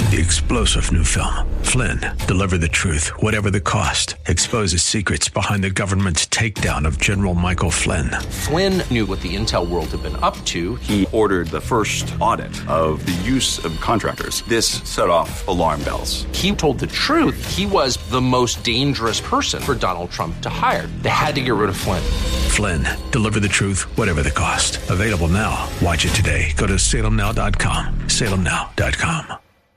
The explosive new film, Flynn, deliver the truth, whatever the cost, exposes secrets behind the government's takedown of General Michael Flynn. Flynn knew what the intel world had been up to. He ordered the first audit of the use of contractors. This set off alarm bells. He told the truth. He was the most dangerous person for Donald Trump to hire. They had to get rid of Flynn. Flynn, deliver the truth, whatever the cost. Available now. Watch it today. Go to salemnow.com. salemnow.com.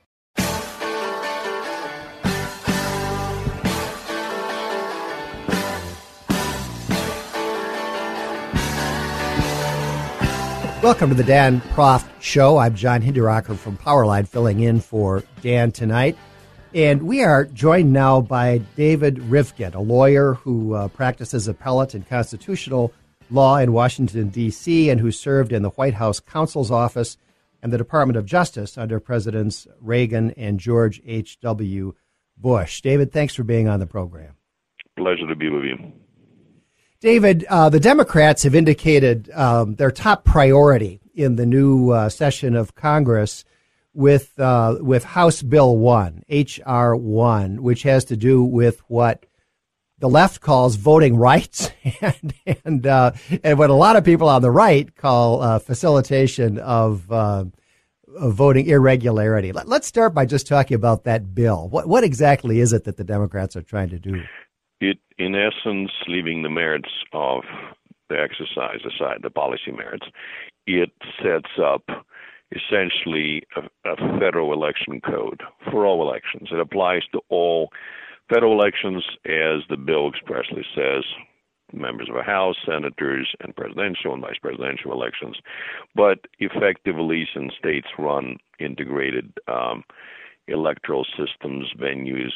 Welcome to the Dan Proft Show. I'm John Hinderaker from Powerline, filling in for Dan tonight. And we are joined now by David Rivkin, a lawyer who practices appellate and constitutional law in Washington, D.C., and who served in the White House counsel's office and the Department of Justice under Presidents Reagan and George H.W. Bush. David, thanks for being on the program. Pleasure to be with you. David, the Democrats have indicated their top priority in the new session of Congress with House Bill 1, H.R. 1, which has to do with what the left calls voting rights and what a lot of people on the right call facilitation of voting irregularity. Let's start by just talking about that bill. What exactly is it that the Democrats are trying to do? It, in essence, leaving the merits of the exercise aside, the policy merits, it sets up essentially a federal election code for all elections. It applies to all federal elections, as the bill expressly says, members of a House, senators, and presidential and vice presidential elections. But effectively, since states run integrated electoral systems, venues,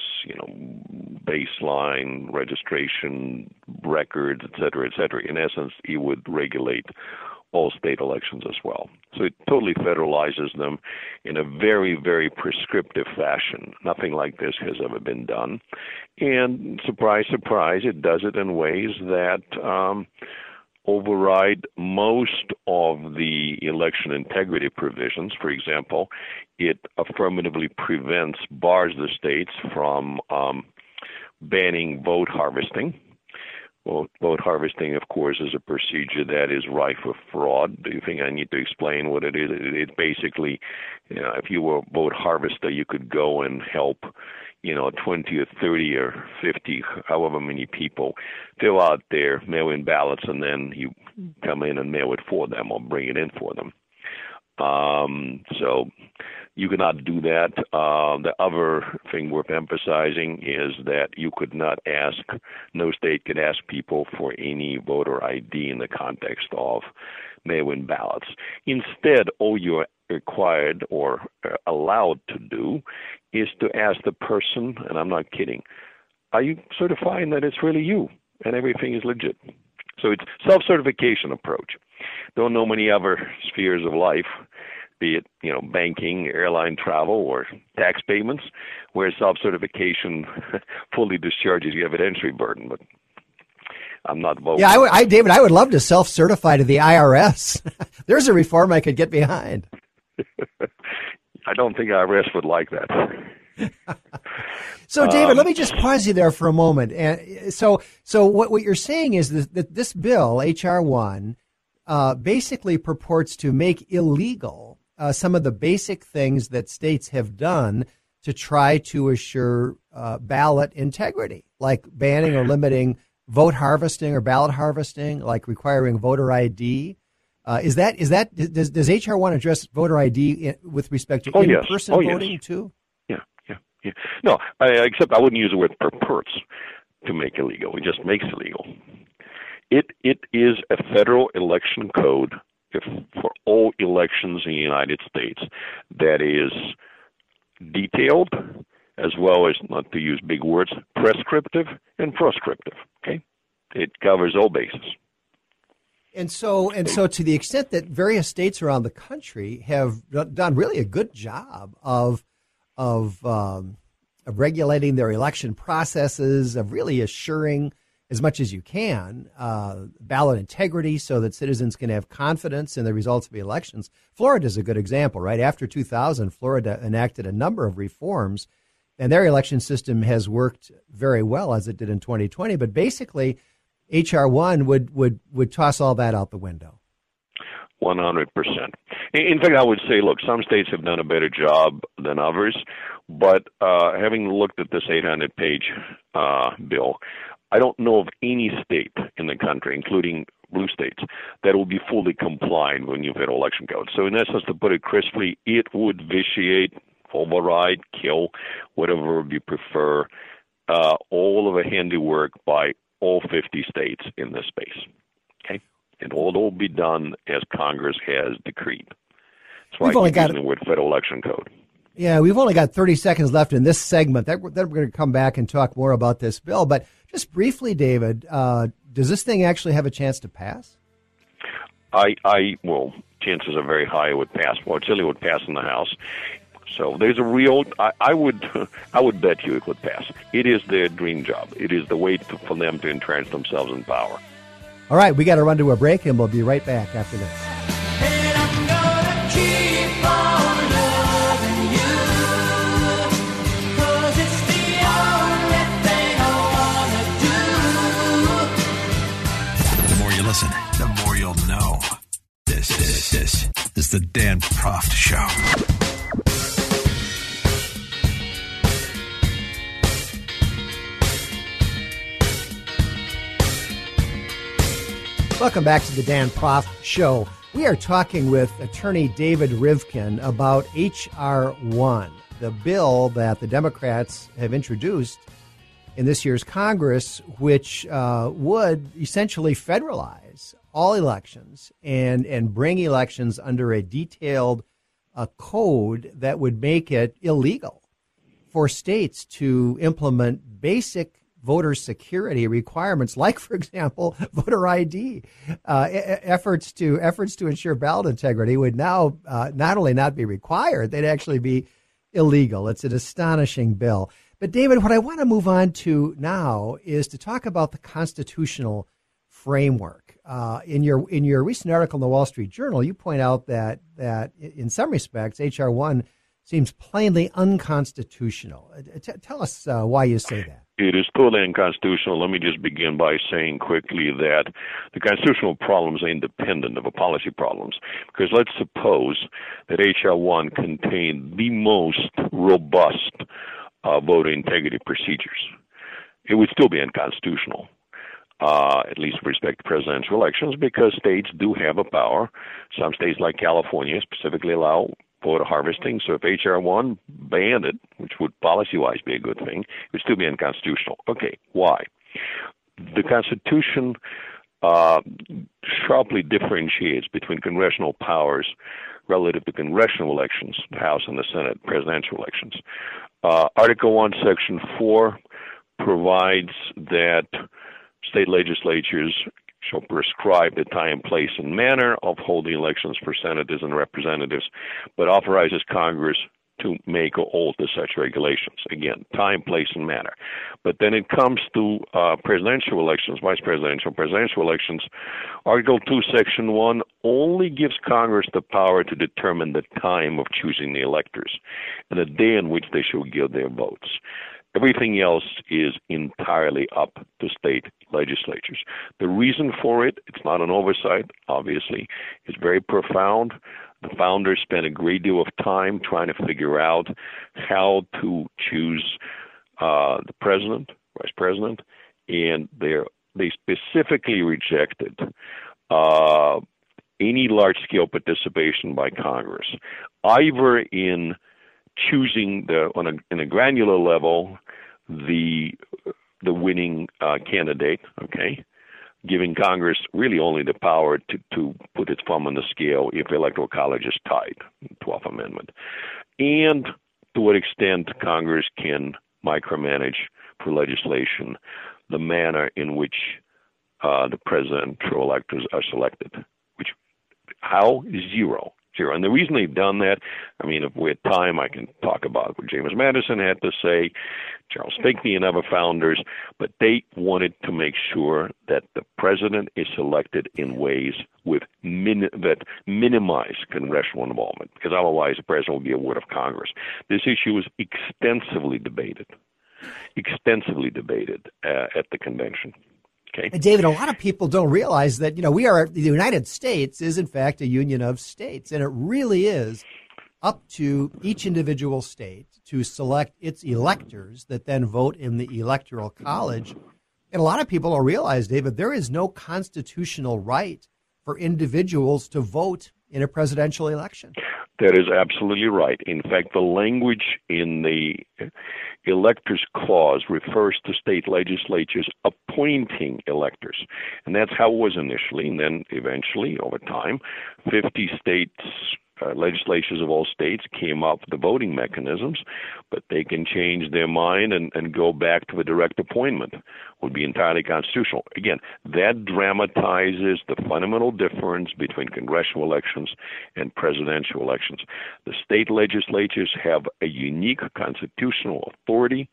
baseline, registration, records, et cetera, in essence, it would regulate all state elections as well. So it totally federalizes them in a very, very prescriptive fashion. Nothing like this has ever been done. And surprise, surprise, it does it in ways that override most of the election integrity provisions. For example, it affirmatively bars the states from banning vote harvesting. Well, vote harvesting, of course, is a procedure that is rife with fraud. Do you think I need to explain what it is? It's basically, if you were a vote harvester, you could go and help 20 or 30 or 50, however many people, fill out their mail-in ballots, and then you come in and mail it for them or bring it in for them. So you cannot do that. The other thing worth emphasizing is that you could not no state could ask people for any voter ID in the context of mail-in ballots. Instead, all you're required or allowed to do is to ask the person, and I'm not kidding, are you certifying that it's really you and everything is legit? So it's self-certification approach. Don't know many other spheres of life, be it banking, airline travel, or tax payments, where self-certification fully discharges your evidentiary burden. But I'm not voting. Yeah, David, I would love to self-certify to the IRS. There's a reform I could get behind. I don't think IRS would like that. So, David, let me just pause you there for a moment. And so what you're saying is that this bill, H.R. 1, basically purports to make illegal some of the basic things that states have done to try to assure ballot integrity, like banning or limiting vote harvesting or ballot harvesting, like requiring voter ID. Does H.R. 1 address voter ID with respect to in-person voting too? Yeah. No, except I wouldn't use the word purports to make illegal. It just makes illegal. It is a federal election code for all elections in the United States that is detailed, as well as, not to use big words, prescriptive and proscriptive. Okay, it covers all bases. And so to the extent that various states around the country have done really a good job of regulating their election processes, of really assuring as much as you can, ballot integrity so that citizens can have confidence in the results of the elections. Florida is a good example, right? After 2000, Florida enacted a number of reforms, and their election system has worked very well, as it did in 2020. But basically, H.R. 1 would toss all that out the window. 100%. In fact, I would say, look, some states have done a better job than others, but having looked at this 800-page bill, I don't know of any state in the country, including blue states, that will be fully compliant with new federal election code. So in essence, to put it crisply, it would vitiate, override, kill, whatever you prefer, all of the handiwork by all 50 states in this space. Okay? It will all be done as Congress has decreed. That's why I keep using the word federal election code. Yeah, we've only got 30 seconds left in this segment. Then we're going to come back and talk more about this bill. But just briefly, David, does this thing actually have a chance to pass? Well, chances are very high it would pass. Well, it certainly would pass in the House. So there's a real, I would bet you it would pass. It is their dream job. It is the way for them to entrench themselves in power. All right, we got to run to a break, and we'll be right back after this. And I'm gonna keep on loving you, 'cause it's the only thing I wanna do. The more you listen, the more you'll know. This is the Dan Proft Show. Welcome back to the Dan Proft Show. We are talking with attorney David Rivkin about H.R. 1, the bill that the Democrats have introduced in this year's Congress, which would essentially federalize all elections and bring elections under a detailed code that would make it illegal for states to implement basic voter security requirements, like, for example, voter ID. Efforts to ensure ballot integrity would now not only not be required, they'd actually be illegal. It's an astonishing bill. But, David, what I want to move on to now is to talk about the constitutional framework. In your recent article in the Wall Street Journal, you point out that in some respects, H.R. 1 seems plainly unconstitutional. Tell us why you say that. It is totally unconstitutional. Let me just begin by saying quickly that the constitutional problems are independent of the policy problems. Because let's suppose that H.R. 1 contained the most robust voter integrity procedures. It would still be unconstitutional, at least with respect to presidential elections, because states do have a power. Some states, like California, specifically allow voter harvesting. So if H.R. 1 banned it, which would policy-wise be a good thing, it would still be unconstitutional. Okay, why? The Constitution sharply differentiates between congressional powers relative to congressional elections, the House and the Senate, presidential elections. Article 1, Section 4 provides that state legislatures shall prescribe the time, place, and manner of holding elections for senators and representatives, but authorizes Congress to make or alter such regulations. Again, time, place, and manner. But then it comes to presidential elections, vice presidential, presidential elections. Article 2, Section 1 only gives Congress the power to determine the time of choosing the electors and the day in which they shall give their votes. Everything else is entirely up to state legislatures. The reason for it, it's not an oversight, obviously. It's very profound. The founders spent a great deal of time trying to figure out how to choose the president, vice president, and they specifically rejected any large-scale participation by Congress, either in choosing in a granular level the winning candidate, okay, giving Congress really only the power to put its thumb on the scale if the Electoral College is tied, 12th Amendment, and to what extent Congress can micromanage for legislation the manner in which the presidential electors are selected. How? Zero. Zero. And the reason they've done that, I mean, if we had time, I can talk about what James Madison had to say, Charles Finkney and other founders, but they wanted to make sure that the president is elected in ways that minimize congressional involvement, because otherwise the president will be a ward of Congress. This issue was extensively debated at the convention. Okay. And David, a lot of people don't realize that, the United States is in fact a union of states, and it really is up to each individual state to select its electors that then vote in the Electoral College. And a lot of people don't realize, David, there is no constitutional right for individuals to vote in a presidential election. That is absolutely right. In fact, the language in the electors clause refers to state legislatures appointing electors. And that's how it was initially. And then eventually, over time, 50 states, legislatures of all states came up with the voting mechanisms, but they can change their mind and go back to a direct appointment. Would be entirely constitutional. Again, that dramatizes the fundamental difference between congressional elections and presidential elections. The state legislatures have a unique constitutional authority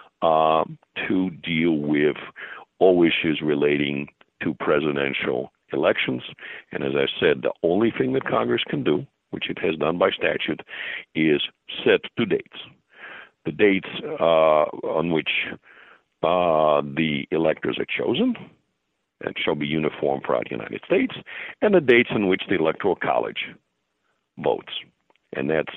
to deal with all issues relating to presidential elections. And as I said, the only thing that Congress can do, which it has done by statute, is set two dates. The dates on which the electors are chosen, and shall be uniform throughout the United States, and the dates in which the Electoral College votes. And that's,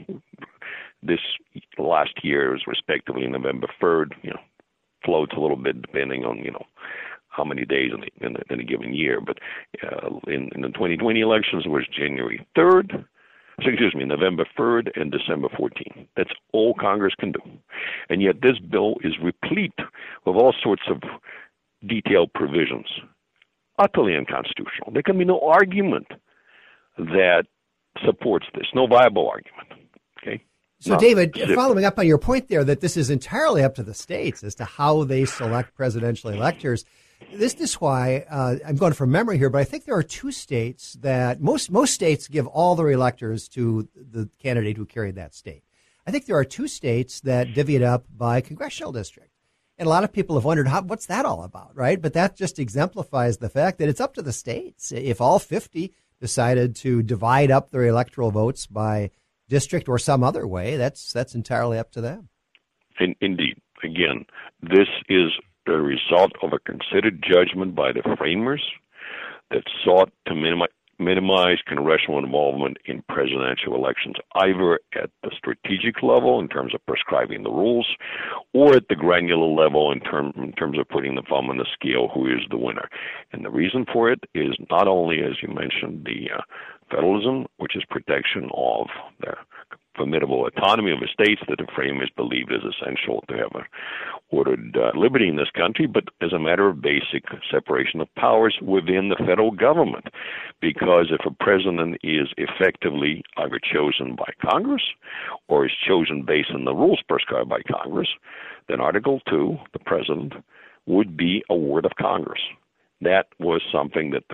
this last year is respectively November 3rd, floats a little bit depending on, how many days in a given year. But in the 2020 elections, it was January 3rd, November 3rd and December 14th. That's all Congress can do. And yet this bill is replete with all sorts of detailed provisions, utterly unconstitutional. There can be no argument that supports this, no viable argument. Okay. So, David, following up on your point there that this is entirely up to the states as to how they select presidential electors, this is why I'm going from memory here, but I think there are two states that most states give all their electors to the candidate who carried that state. I think there are two states that divvy it up by congressional district. And a lot of people have wondered, what's that all about, right? But that just exemplifies the fact that it's up to the states. If all 50 decided to divide up their electoral votes by district or some other way, that's entirely up to them. Indeed. Again, this is a result of a considered judgment by the framers that sought to minimize congressional involvement in presidential elections, either at the strategic level in terms of prescribing the rules, or at the granular level in terms of putting the thumb on the scale who is the winner. And the reason for it is not only, as you mentioned, the federalism, which is protection of the formidable autonomy of the states that the framers believed is essential to have an ordered liberty in this country, but as a matter of basic separation of powers within the federal government. Because if a president is effectively either chosen by Congress or is chosen based on the rules prescribed by Congress, then Article 2, the president, would be a ward of Congress. That was something that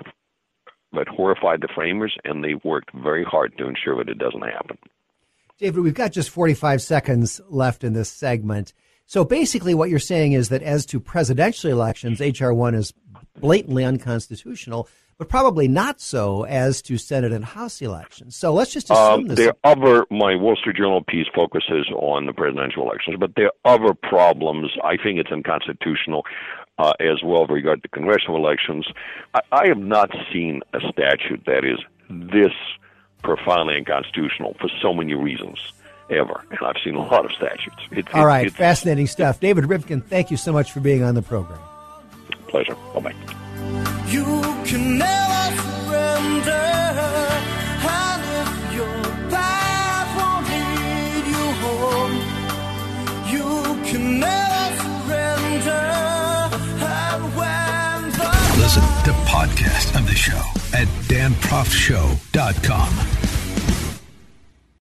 that horrified the framers, and they worked very hard to ensure that it doesn't happen. David, we've got just 45 seconds left in this segment. So basically what you're saying is that as to presidential elections, H.R. 1 is blatantly unconstitutional, but probably not so as to Senate and House elections. So let's just assume this. My Wall Street Journal piece focuses on the presidential elections, but there are other problems. I think it's unconstitutional as well with regard to congressional elections. I have not seen a statute that is this profoundly unconstitutional for so many reasons ever. And I've seen a lot of statutes. All right, fascinating stuff. David Rivkin, thank you so much for being on the program. Pleasure. Bye-bye. You can never surrender, and if your path won't lead you home, you can never surrender. And when Listen to podcast of the show at danproffshow.com.